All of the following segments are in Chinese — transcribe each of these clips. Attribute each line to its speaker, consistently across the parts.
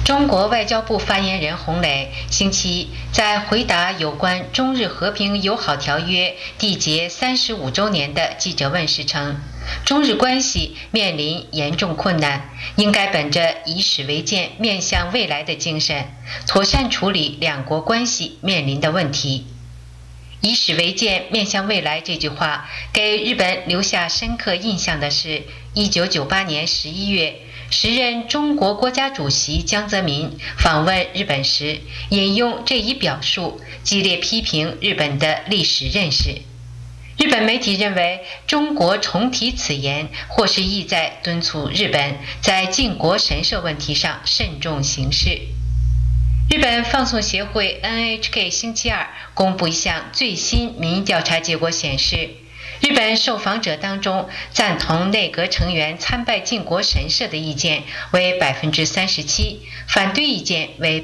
Speaker 1: 中国外交部发言人洪磊星期一在回答有关中日和平友好条约缔结35周年的记者问时称，中日关系面临严重困难，应该本着以史为鉴、面向未来的精神，妥善处理两国关系面临的问题。以史为鉴，面向未来这句话给日本留下深刻印象的是1998年11月，时任中国国家主席江泽民访问日本时引用这一表述，激烈批评日本的历史认识。日本媒体认为，中国重提此言，或是意在敦促日本在靖国神社问题上慎重行事。日本放送协会 NHK 星期二公布一项最新民意调查结果显示，日本受访者当中赞同内阁成员参拜靖国神社的意见为 37%， 反对意见为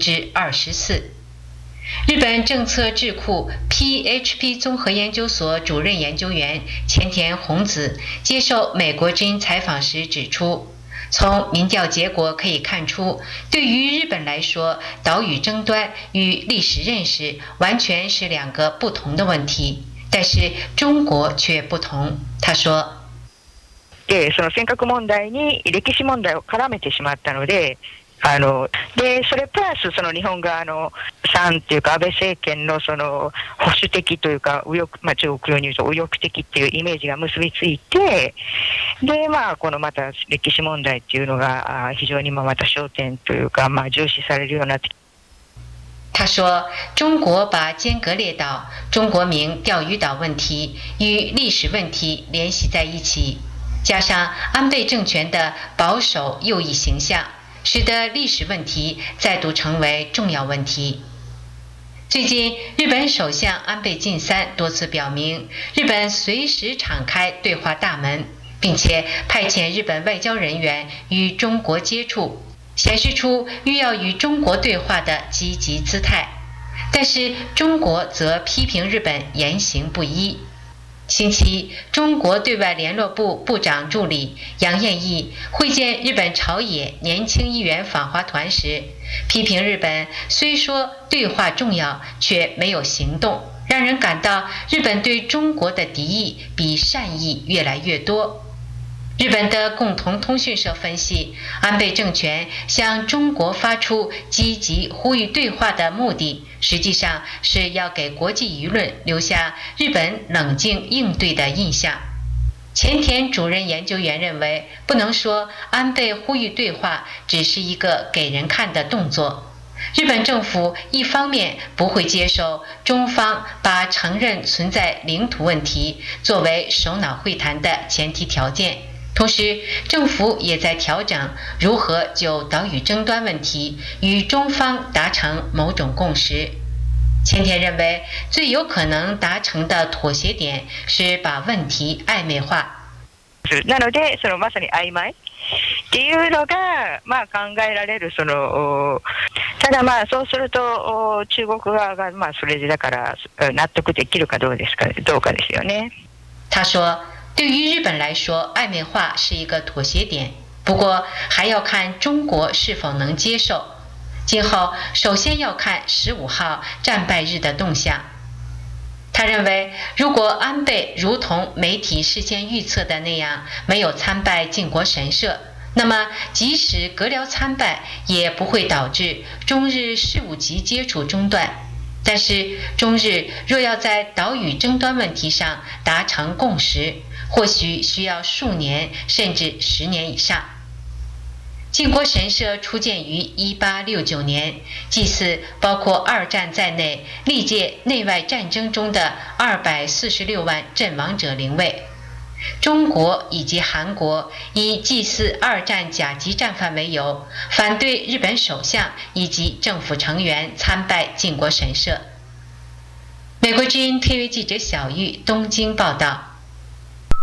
Speaker 1: 24%。日本政策智库 PHP 综合研究所主任研究员前田弘子接受美国之音采访时指出，从民调结果可以看出，对于日本来说，岛屿争端与历史认识完全是两个不同的问题，但是中国却不同。他说，
Speaker 2: その尖閣問題に歴史問題を絡めてしまったので、それプラスその日本側のというか安倍政権のその保守的というか中国用に言うと右翼的っていうイメージが結びついて、でこのまた歴史問題っていうのが非常にまた焦点というか重視されるようになって。
Speaker 1: 他说，中国把尖阁列岛、中国名钓鱼岛问题与历史问题联系在一起，加上安倍政权的保守右翼形象，使得历史问题再度成为重要问题。最近，日本首相安倍晋三多次表明，日本随时敞开对话大门，并且派遣日本外交人员与中国接触，显示出欲要与中国对话的积极姿态。但是中国则批评日本言行不一。星期一，中国对外联络部部长助理杨彦毅会见日本朝野年轻议员访华团时，批评日本虽说对话重要，却没有行动，让人感到日本对中国的敌意比善意越来越多。日本的共同通讯社分析，安倍政权向中国发出积极呼吁对话的目的，实际上是要给国际舆论留下日本冷静应对的印象。前田主任研究员认为，不能说安倍呼吁对话只是一个给人看的动作。日本政府一方面不会接受中方把承认存在领土问题作为首脑会谈的前提条件，同时政府也在调整如何就岛屿争端问题与中方达成某种共识。前田认为，最有可能达成的妥协点是把问题暧昧化。
Speaker 2: なのでまさに曖昧っていうのが考えられるただそうすると中国側がそれでだから納得できるかどうかですよね。
Speaker 1: 他说，对于日本来说，暧昧化是一个妥协点，不过还要看中国是否能接受。今后首先要看15号战败日的动向。他认为，如果安倍如同媒体事先预测的那样没有参拜靖国神社，那么即使阁僚参拜，也不会导致中日事务级接触中断。但是中日若要在岛屿争端问题上达成共识，或许需要数年甚至10年以上。靖国神社初建于1869年，祭祀包括二战在内历届内外战争中的246万阵亡者灵位。中国以及韩国以祭祀二战甲级战犯为由，反对日本首相以及政府成员参拜靖国神社。美国之音 TV 记者小玉东京报道。